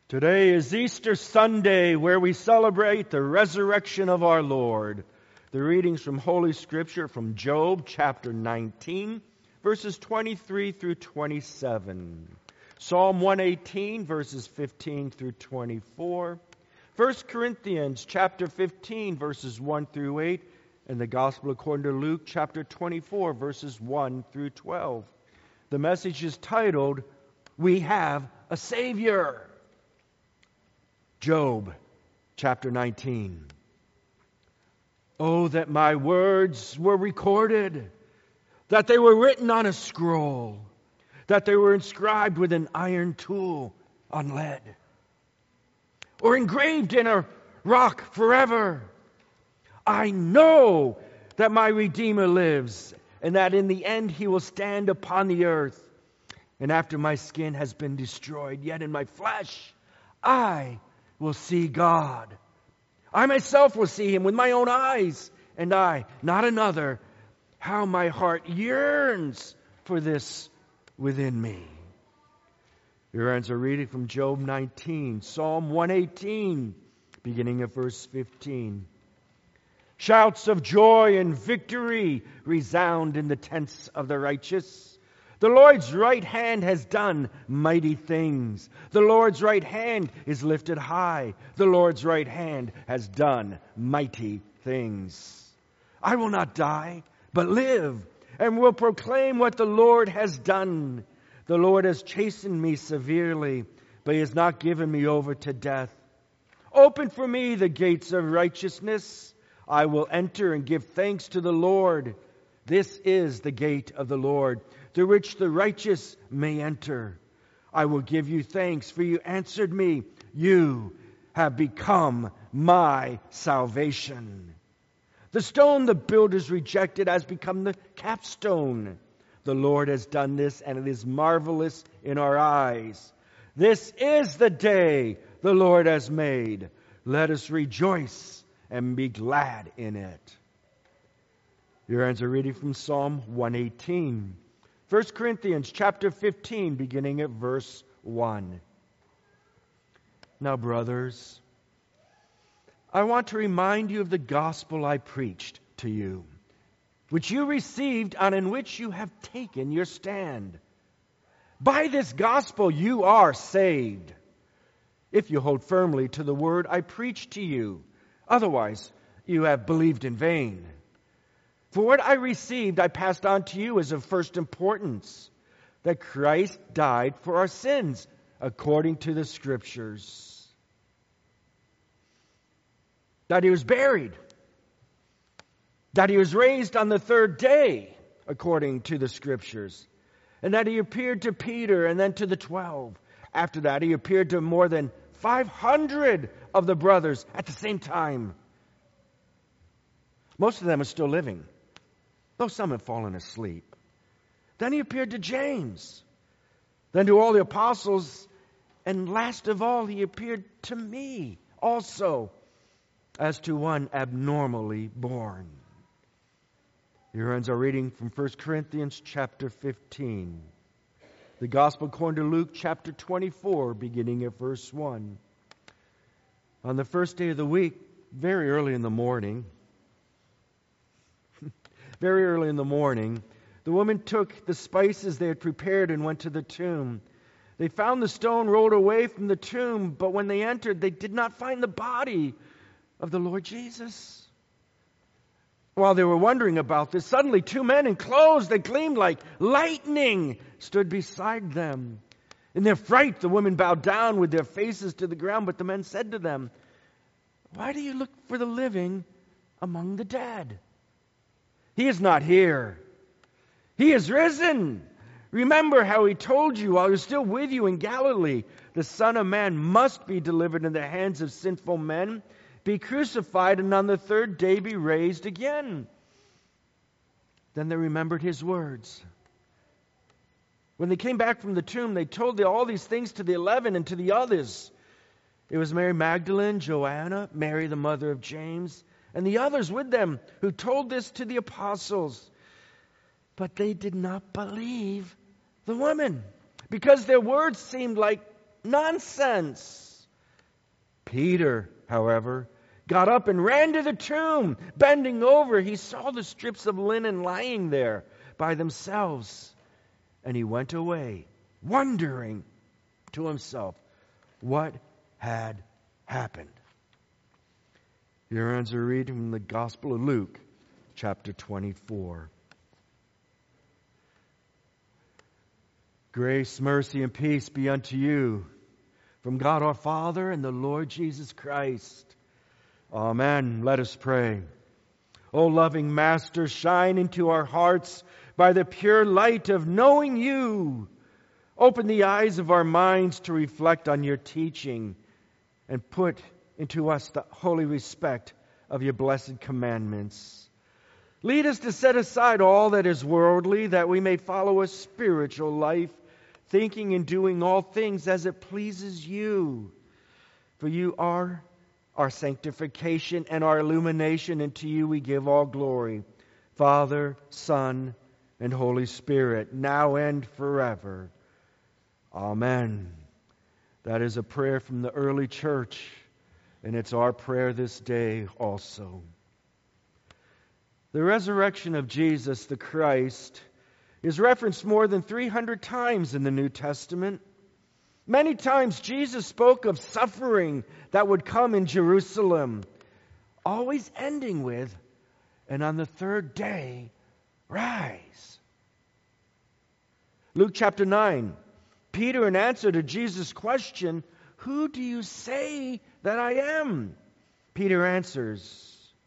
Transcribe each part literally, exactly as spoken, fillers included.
Today is Easter Sunday, where we celebrate the resurrection of our Lord. The readings from Holy Scripture from Job chapter nineteen, verses twenty-three through twenty-seven. Psalm one eighteen, verses fifteen through twenty-four. First Corinthians chapter fifteen, verses one through eight. And the Gospel according to Luke chapter twenty-four, verses one through twelve. The message is titled, "We Have a Savior." Job chapter nineteen. Oh, that my words were recorded, that they were written on a scroll, that they were inscribed with an iron tool on lead, or engraved in a rock forever. I know that my Redeemer lives, and that in the end he will stand upon the earth. And after my skin has been destroyed, yet in my flesh I will see God. I myself will see him with my own eyes, and I, not another. How my heart yearns for this within me. Here ends a reading from Job nineteen, Psalm one eighteen, beginning at verse fifteen. Shouts of joy and victory resound in the tents of the righteous. The Lord's right hand has done mighty things. The Lord's right hand is lifted high. The Lord's right hand has done mighty things. I will not die, but live, and will proclaim what the Lord has done. The Lord has chastened me severely, but he has not given me over to death. Open for me the gates of righteousness. I will enter and give thanks to the Lord. This is the gate of the Lord, through which the righteous may enter. I will give you thanks, for you answered me. You have become my salvation. The stone the builders rejected has become the capstone. The Lord has done this, and it is marvelous in our eyes. This is the day the Lord has made. Let us rejoice and be glad in it. Here ends a reading from Psalm one eighteen. First Corinthians chapter fifteen, beginning at verse one. Now, brothers, I want to remind you of the gospel I preached to you, which you received and in which you have taken your stand. By this gospel you are saved, if you hold firmly to the word I preached to you. Otherwise, you have believed in vain. For what I received, I passed on to you as of first importance, that Christ died for our sins, according to the Scriptures. That he was buried. That he was raised on the third day, according to the Scriptures. And that he appeared to Peter and then to the twelve. After that, he appeared to more than five hundred of the brothers at the same time. Most of them are still living, though some have fallen asleep. Then he appeared to James, then to all the apostles, and last of all, he appeared to me also, as to one abnormally born. Here ends our reading from First Corinthians chapter fifteen. The Gospel according to Luke chapter twenty-four, beginning at verse one. On the first day of the week, very early in the morning, very early in the morning, the women took the spices they had prepared and went to the tomb. They found the stone rolled away from the tomb, but when they entered, they did not find the body of the Lord Jesus. While they were wondering about this, suddenly two men in clothes that gleamed like lightning stood beside them. In their fright, the women bowed down with their faces to the ground, but the men said to them, "Why do you look for the living among the dead? He is not here. He is risen. Remember how he told you while he was still with you in Galilee. The Son of Man must be delivered in the hands of sinful men, be crucified, and on the third day be raised again." Then they remembered his words. When they came back from the tomb, they told all these things to the eleven and to the others. It was Mary Magdalene, Joanna, Mary the mother of James, and the others with them who told this to the apostles. But they did not believe the women, because their words seemed like nonsense. Peter, however, got up and ran to the tomb. Bending over, he saw the strips of linen lying there by themselves. And he went away, wondering to himself what had happened. Here ends a reading from the Gospel of Luke, chapter twenty-four. Grace, mercy, and peace be unto you from God our Father and the Lord Jesus Christ. Amen. Let us pray. O loving Master, shine into our hearts by the pure light of knowing you. Open the eyes of our minds to reflect on your teaching and put into us the holy respect of your blessed commandments. Lead us to set aside all that is worldly, that we may follow a spiritual life, thinking and doing all things as it pleases you. For you are our sanctification and our illumination, and to you we give all glory, Father, Son, and Holy Spirit, now and forever. Amen. That is a prayer from the early church, and it's our prayer this day also. The resurrection of Jesus the Christ is referenced more than three hundred times in the New Testament. Many times Jesus spoke of suffering that would come in Jerusalem, always ending with, and on the third day, rise. Luke chapter nine, Peter, in answer to Jesus' question, who do you say that I am? Peter answers,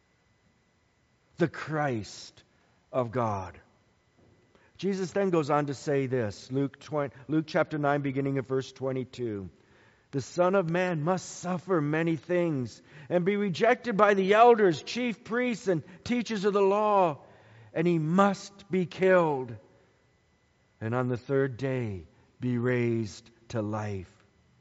the Christ of God. Jesus then goes on to say this, Luke twenty, Luke chapter nine, beginning at verse twenty-two. The Son of Man must suffer many things and be rejected by the elders, chief priests, and teachers of the law, and he must be killed, and on the third day be raised to life.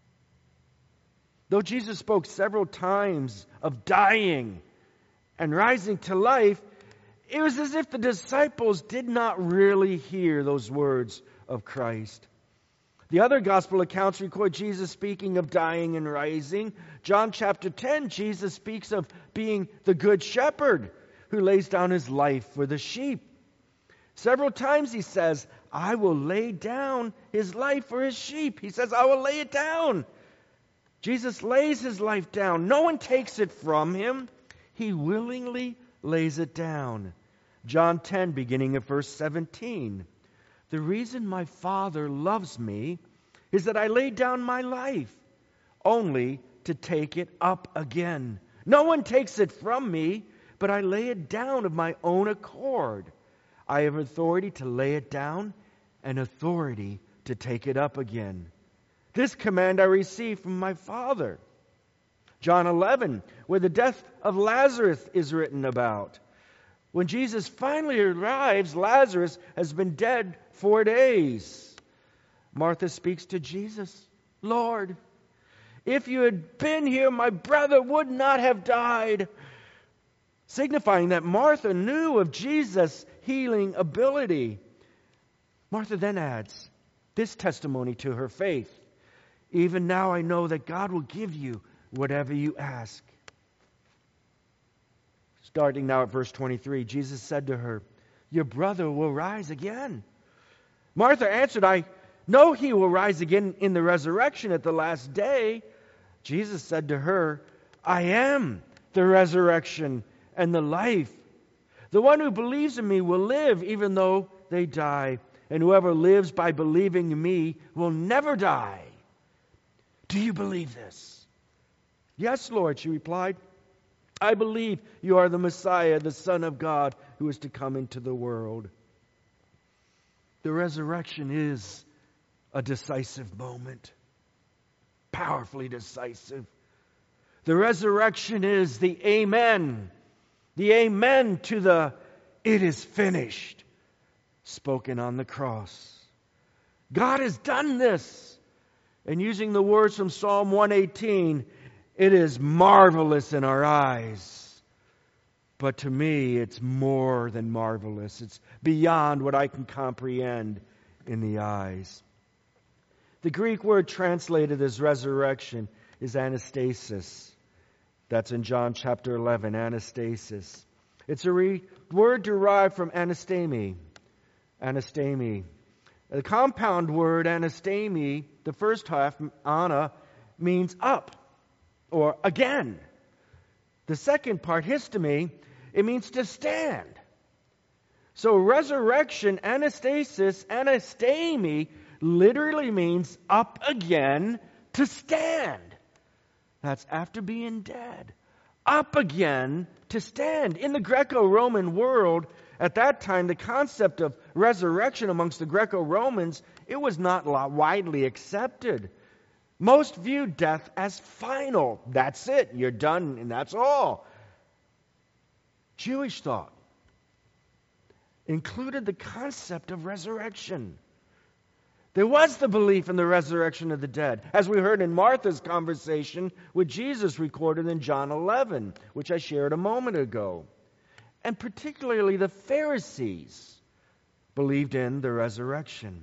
Though Jesus spoke several times of dying and rising to life, it was as if the disciples did not really hear those words of Christ. The other gospel accounts record Jesus speaking of dying and rising. John chapter ten, Jesus speaks of being the good shepherd who lays down his life for the sheep. Several times he says, I will lay down his life for his sheep. He says, I will lay it down. Jesus lays his life down. No one takes it from him. He willingly lays it down. John ten, beginning at verse seventeen. The reason my Father loves me is that I laid down my life, only to take it up again. No one takes it from me, but I lay it down of my own accord. I have authority to lay it down and authority to take it up again. This command I received from my Father. John eleven, where the death of Lazarus is written about. When Jesus finally arrives, Lazarus has been dead four days. Martha speaks to Jesus, Lord, if you had been here, my brother would not have died. Signifying that Martha knew of Jesus' healing ability. Martha then adds this testimony to her faith. Even now I know that God will give you whatever you ask. Starting now at verse twenty-three, Jesus said to her, your brother will rise again. Martha answered, I know he will rise again in the resurrection at the last day. Jesus said to her, I am the resurrection and the life. The one who believes in me will live even though they die. And whoever lives by believing in me will never die. Do you believe this? Yes, Lord, she replied. I believe you are the Messiah, the Son of God, who is to come into the world. The resurrection is a decisive moment. Powerfully decisive. The resurrection is the amen. The amen to the it is finished spoken on the cross. God has done this. And using the words from Psalm one eighteen, it is marvelous in our eyes. But to me, it's more than marvelous. It's beyond what I can comprehend in the eyes. The Greek word translated as resurrection is anastasis. That's in John chapter eleven, anastasis. It's a re- word derived from anastemi. Anastemi. The compound word anastemi, the first half, ana, means up or again. The second part, histemi, it means to stand. So resurrection, anastasis, anastemi, literally means up again, to stand. That's after being dead. Up again to stand. In the Greco-Roman world, at that time, the concept of resurrection amongst the Greco-Romans, it was not widely accepted. Most viewed death as final. That's it. You're done, and that's all. Jewish thought included the concept of resurrection. There was the belief in the resurrection of the dead, as we heard in Martha's conversation with Jesus recorded in John eleven, which I shared a moment ago. And particularly the Pharisees believed in the resurrection.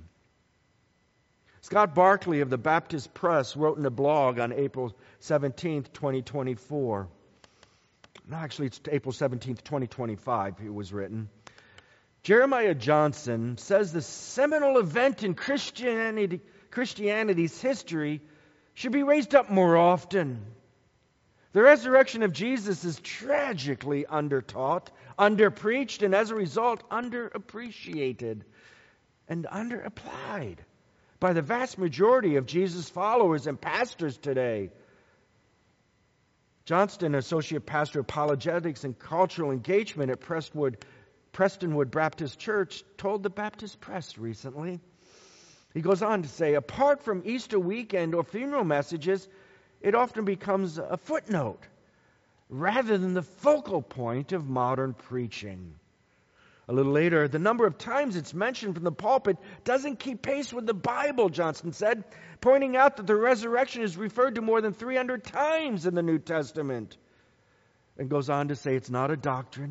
Scott Barkley of the Baptist Press wrote in a blog on April seventeenth, twenty twenty-four. No, actually, it's April seventeenth, twenty twenty-five, it was written. Jeremiah Johnson says the seminal event in Christianity, Christianity's history should be raised up more often. The resurrection of Jesus is tragically undertaught, underpreached, and as a result, underappreciated and underapplied by the vast majority of Jesus' followers and pastors today. Johnston, associate pastor of apologetics and cultural engagement at Prestwood Prestonwood Baptist Church, told the Baptist Press recently. He goes on to say, apart from Easter weekend or funeral messages, it often becomes a footnote rather than the focal point of modern preaching. A little later, the number of times it's mentioned from the pulpit doesn't keep pace with the Bible, Johnston said, pointing out that the resurrection is referred to more than three hundred times in the New Testament. And goes on to say it's not a doctrine.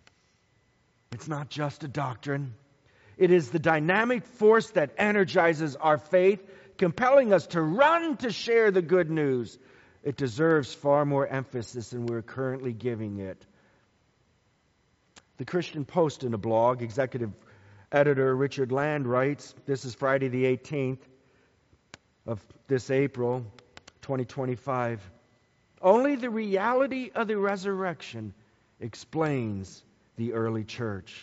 It's not just a doctrine. It is the dynamic force that energizes our faith, compelling us to run to share the good news. It deserves far more emphasis than we're currently giving it. The Christian Post in a blog, executive editor Richard Land writes, this is Friday the eighteenth of this April, twenty twenty-five. Only the reality of the resurrection explains the early church.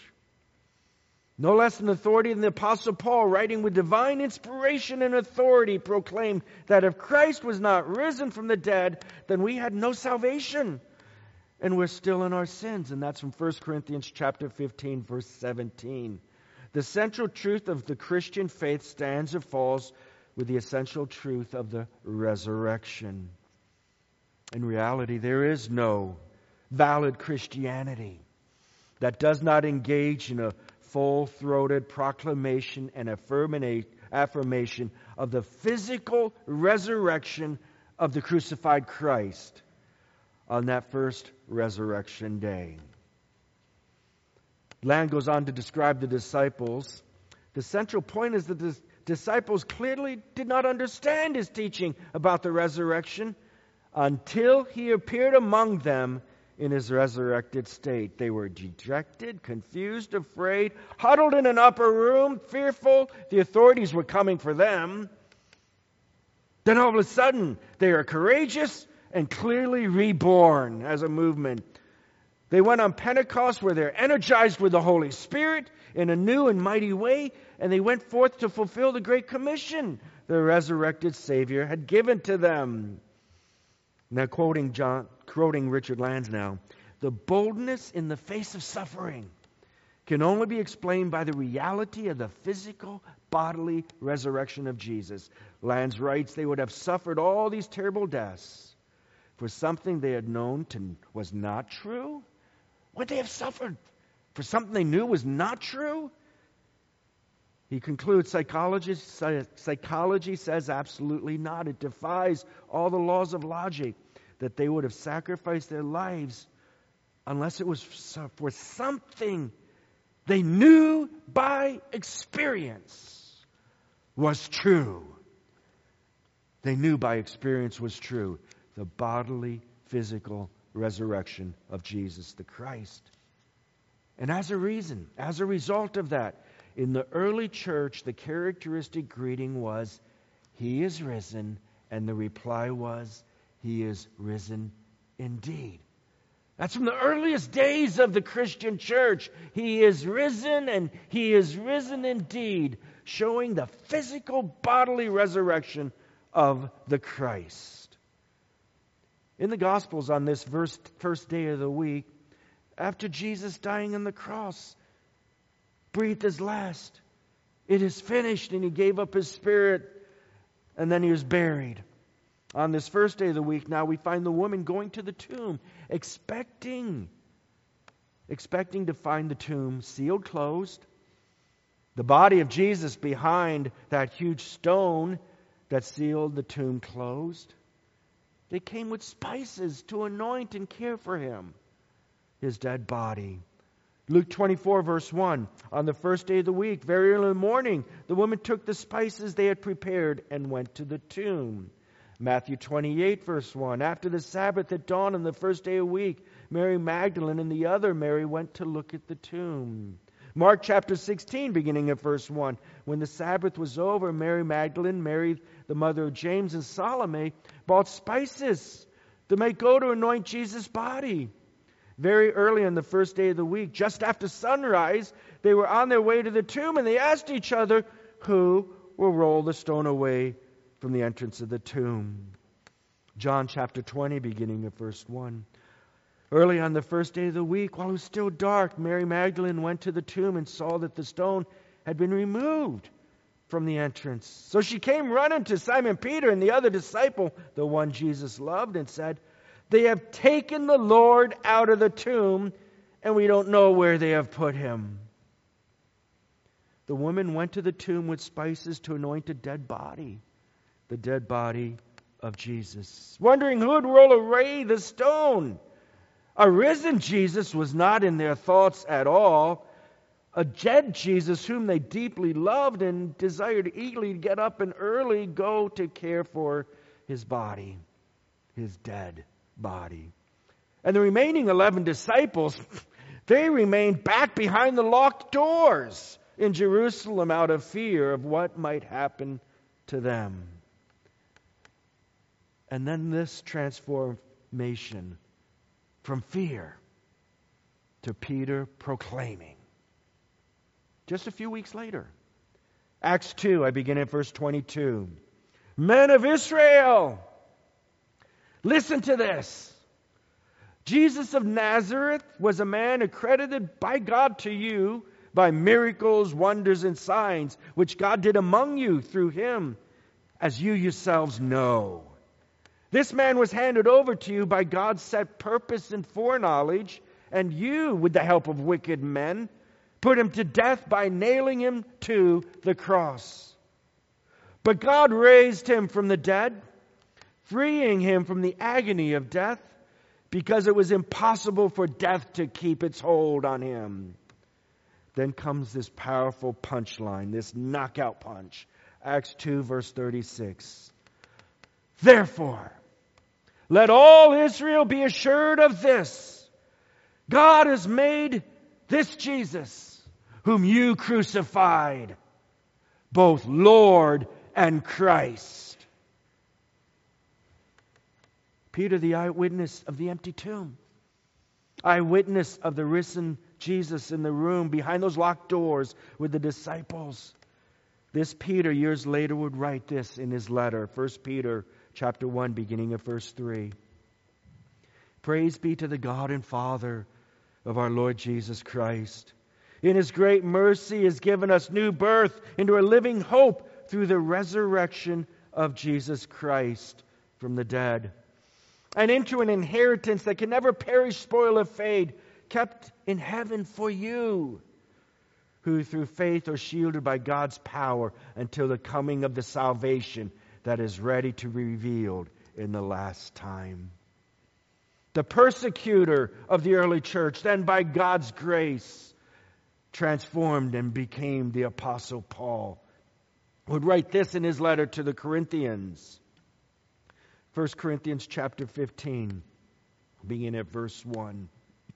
No less an authority than the Apostle Paul, writing with divine inspiration and authority, proclaimed that if Christ was not risen from the dead, then we had no salvation, and we're still in our sins. And that's from First Corinthians chapter fifteen, verse seventeen. The central truth of the Christian faith stands or falls with the essential truth of the resurrection. In reality, there is no valid Christianity that does not engage in a full-throated proclamation and affirmation of the physical resurrection of the crucified Christ on that first resurrection day. Land goes on to describe the disciples. The central point is that the disciples clearly did not understand his teaching about the resurrection until he appeared among them in his resurrected state. They were dejected, confused, afraid, huddled in an upper room, fearful. The authorities were coming for them. Then all of a sudden, they are courageous and clearly reborn as a movement. They went on Pentecost where they're energized with the Holy Spirit in a new and mighty way, and they went forth to fulfill the Great Commission the resurrected Savior had given to them. Now, quoting John, quoting Richard Lands now, the boldness in the face of suffering can only be explained by the reality of the physical, bodily resurrection of Jesus. Lands writes they would have suffered all these terrible deaths for something they had known to, was not true. Would they have suffered for something they knew was not true? He concludes, psychology, psychology says absolutely not. It defies all the laws of logic that they would have sacrificed their lives unless it was for something they knew by experience was true. they knew by experience was true. The bodily, physical resurrection of Jesus the Christ. And as a reason, as a result of that, in the early church, the characteristic greeting was, "He is risen," and the reply was, "He is risen indeed." That's from the earliest days of the Christian church. He is risen, and He is risen indeed, showing the physical bodily resurrection of the Christ. In the Gospels on this first, first day of the week, after Jesus dying on the cross, breathed His last, "It is finished," and He gave up His spirit, and then He was buried. On this first day of the week, now we find the woman going to the tomb, expecting, expecting to find the tomb sealed closed, the body of Jesus behind that huge stone that sealed the tomb closed. They came with spices to anoint and care for Him, His dead body. Luke twenty-four, verse one, on the first day of the week, very early in the morning, the woman took the spices they had prepared and went to the tomb. Matthew twenty-eight, verse one, after the Sabbath at dawn on the first day of the week, Mary Magdalene and the other Mary went to look at the tomb. Mark chapter sixteen, beginning at verse one, when the Sabbath was over, Mary Magdalene, Mary the mother of James, and Salome bought spices to make go to anoint Jesus' body. Very early on the first day of the week, just after sunrise, they were on their way to the tomb, and they asked each other, "Who will roll the stone away from the entrance of the tomb?" John chapter twenty, beginning at verse one. Early on the first day of the week, while it was still dark, Mary Magdalene went to the tomb and saw that the stone had been removed from the entrance. So she came running to Simon Peter and the other disciple, the one Jesus loved, and said, "They have taken the Lord out of the tomb, and we don't know where they have put Him." The woman went to the tomb with spices to anoint a dead body, the dead body of Jesus, wondering who would roll away the stone. A risen Jesus was not in their thoughts at all. A dead Jesus whom they deeply loved and desired eagerly to get up and early go to care for His body, His dead body. And the remaining eleven disciples, they remained back behind the locked doors in Jerusalem out of fear of what might happen to them. And then this transformation from fear to Peter proclaiming. Just a few weeks later, Acts two, I begin at verse twenty-two. "Men of Israel, listen to this. Jesus of Nazareth was a man accredited by God to you by miracles, wonders, and signs, which God did among you through Him, as you yourselves know. This man was handed over to you by God's set purpose and foreknowledge, and you, with the help of wicked men, put Him to death by nailing Him to the cross. But God raised Him from the dead, freeing Him from the agony of death, because it was impossible for death to keep its hold on Him." Then comes this powerful punchline, this knockout punch. Acts two, verse thirty-six. "Therefore, let all Israel be assured of this. God has made this Jesus, whom you crucified, both Lord and Christ." Peter, the eyewitness of the empty tomb, eyewitness of the risen Jesus in the room behind those locked doors with the disciples. This Peter, years later, would write this in his letter, First Peter chapter one, beginning of verse three. "Praise be to the God and Father of our Lord Jesus Christ. In His great mercy He has given us new birth into a living hope through the resurrection of Jesus Christ from the dead, and into an inheritance that can never perish, spoil, or fade, kept in heaven for you, who through faith are shielded by God's power until the coming of the salvation that is ready to be revealed in the last time." The persecutor of the early church, then by God's grace, transformed and became the Apostle Paul, would write this in his letter to the Corinthians. First Corinthians chapter fifteen, beginning at verse one.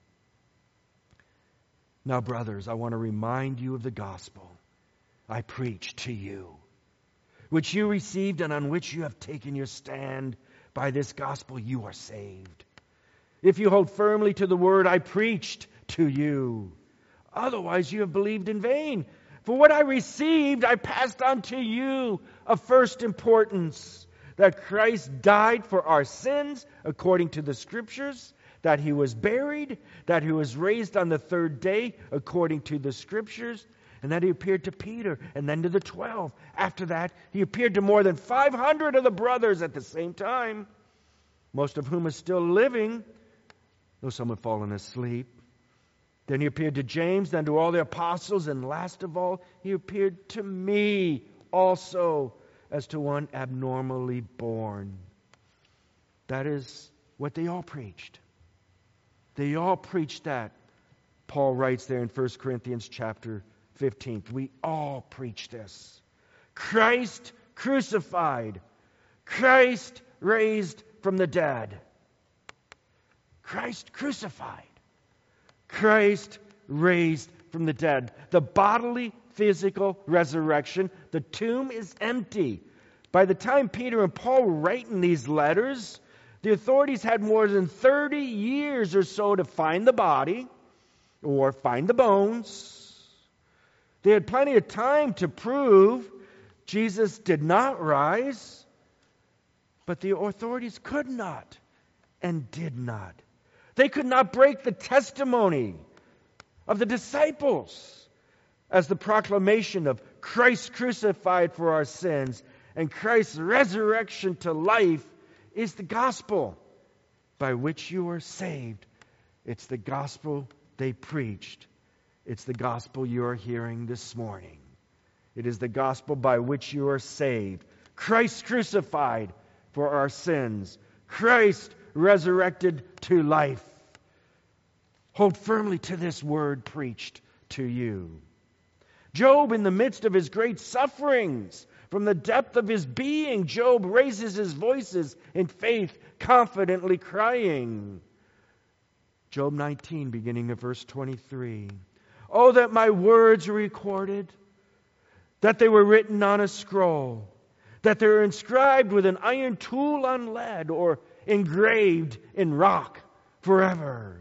Now, brothers, I want to remind you of the gospel I preached to you, which you received and on which you have taken your stand. By this gospel you are saved, if you hold firmly to the word I preached to you. Otherwise you have believed in vain. For what I received I passed on to you of first importance, that Christ died for our sins according to the Scriptures, that he was buried, that he was raised on the third day according to the Scriptures, and that he appeared to Peter and then to the twelve. After that, he appeared to more than five hundred of the brothers at the same time, most of whom are still living, though some have fallen asleep. Then he appeared to James, then to all the apostles, and last of all, he appeared to me also as to one abnormally born. That is what they all preached. They all preached that. Paul writes there in First Corinthians chapter fifteen. We all preach this. Christ crucified. Christ raised from the dead. Christ crucified. Christ raised from the dead. The bodily, physical resurrection. The tomb is empty. By the time Peter and Paul were writing these letters, the authorities had more than thirty years or so to find the body or find the bones. They had plenty of time to prove Jesus did not rise, but the authorities could not and did not. They could not break the testimony of the disciples as the proclamation of Christ crucified for our sins and Christ's resurrection to life is the gospel by which you are saved. It's the gospel they preached. It's the gospel you are hearing this morning. It is the gospel by which you are saved. Christ crucified for our sins. Christ resurrected to life. Hold firmly to this word preached to you. Job, in the midst of his great sufferings, from the depth of his being, Job raises his voices in faith, confidently crying. Job nineteen, beginning at verse twenty-three. Oh, that my words were recorded, that they were written on a scroll, that they were inscribed with an iron tool on lead, or engraved in rock forever.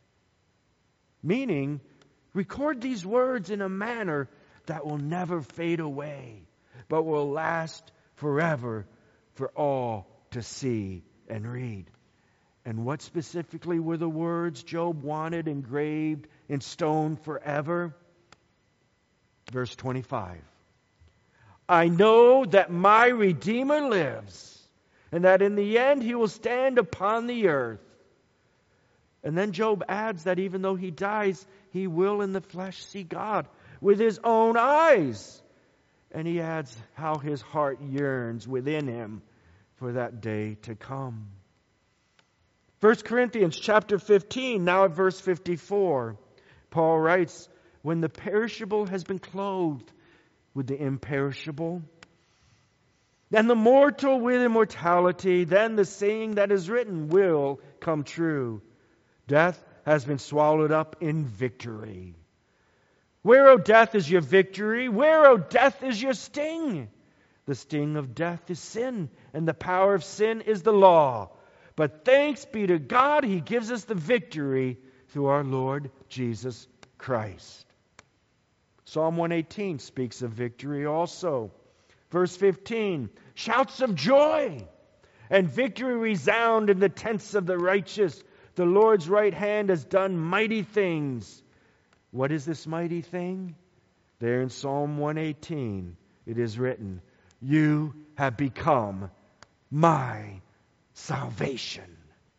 Meaning, record these words in a manner that will never fade away, but will last forever for all to see and read. And what specifically were the words Job wanted engraved in stone forever? Verse twenty-five. I know that my Redeemer lives, and that in the end he will stand upon the earth. And then Job adds that even though he dies, he will in the flesh see God with his own eyes. And he adds how his heart yearns within him for that day to come. First Corinthians chapter fifteen, now at verse fifty-four, Paul writes, when the perishable has been clothed with the imperishable, and the mortal with immortality, then the saying that is written will come true. Death has been swallowed up in victory. Where, O death, is your victory? Where, O death, is your sting? The sting of death is sin, and the power of sin is the law. But thanks be to God, He gives us the victory through our Lord Jesus Christ. Psalm one eighteen speaks of victory also. Verse fifteen, shouts of joy and victory resound in the tents of the righteous. The Lord's right hand has done mighty things. What is this mighty thing? There in Psalm one eighteen, it is written, you have become my salvation.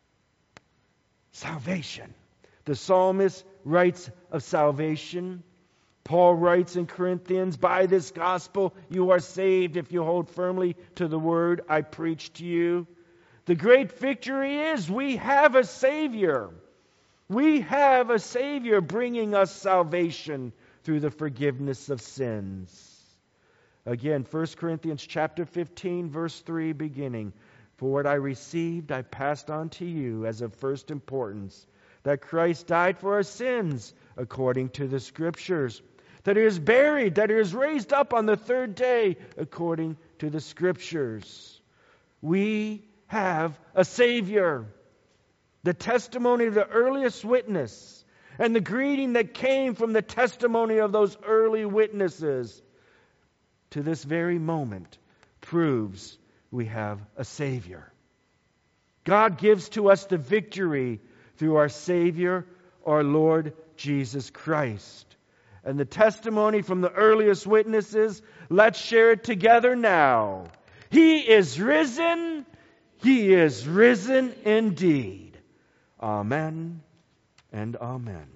Salvation. The psalmist writes of salvation. Paul writes in Corinthians, by this gospel you are saved if you hold firmly to the word I preached to you. The great victory is we have a Savior. We have a Savior bringing us salvation through the forgiveness of sins. Again, First Corinthians chapter fifteen, verse three beginning. For what I received, I passed on to you as of first importance, that Christ died for our sins according to the Scriptures, that He is buried, that He is raised up on the third day according to the Scriptures. We have a Savior. The testimony of the earliest witness and the greeting that came from the testimony of those early witnesses to this very moment proves we have a Savior. God gives to us the victory through our Savior, our Lord Jesus Christ. And the testimony from the earliest witnesses, let's share it together now. He is risen. He is risen indeed. Amen and amen.